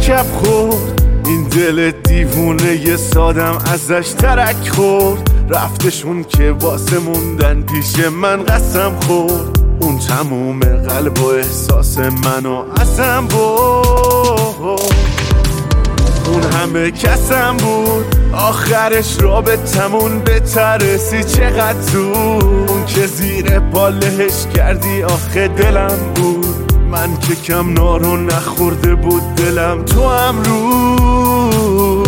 مرکب خورد، این دل دیوونه یه سادم ازش ترک خورد. رفتشون که واسه موندن پیش من قسم خورد، اون تموم قلب و احساس منو ازم برد. اون همه کسم بود، آخرش رابطمون بترسی چقدر زود. اون که زیر پالهش کردی آخه دلم بود، من که کم نارو نخورده بود دلم تو هم رو.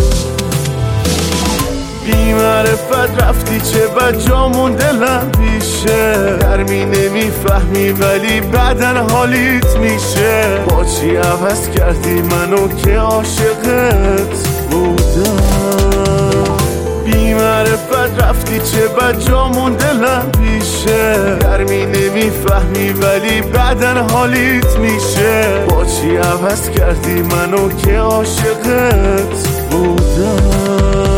بی معرفت رفتی چه بجامون دلم پیشه، گرمی نمیفهمی ولی بعدن حالیت میشه. با چی عوض کردی منو که عاشقت بودم. بی معرفت رفتی چه بجامون دلم پیشه، گرمی نمیفهمی ولی بعدن حالیت میشه. با چی عوض کردی منو که عاشقت بودم.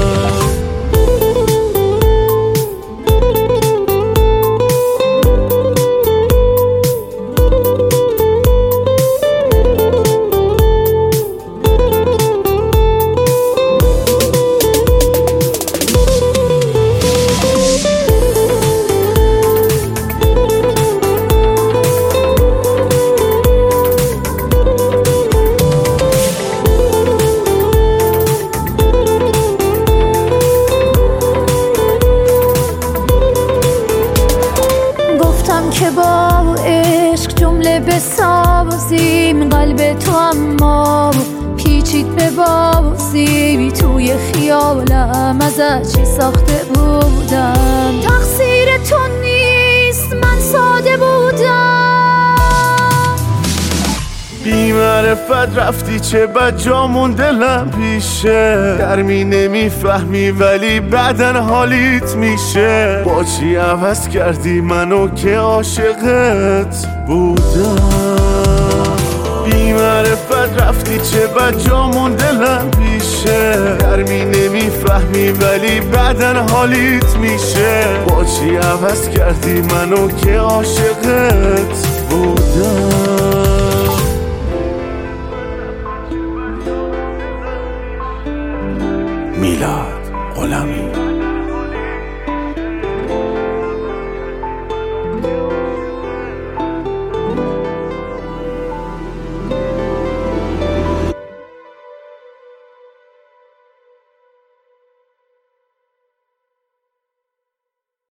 که با عشق جمله بسازیم، قلب تو اما پیچید به بازی. توی خیالم ازش چی ساخته بودم، تقصیر تو نیست من ساده بودم. بی معرفت رفتی چه بجامون دلم پیشه، گرمی نمیفهمی ولی بعدن حالیت میشه. با چی عوض کردی منو که عاشقت بودم. بی معرفت رفتی چه بجامون دلم پیشه، گرمی نمیفهمی ولی بعدن حالیت میشه. با چی عوض کردی منو که عاشقت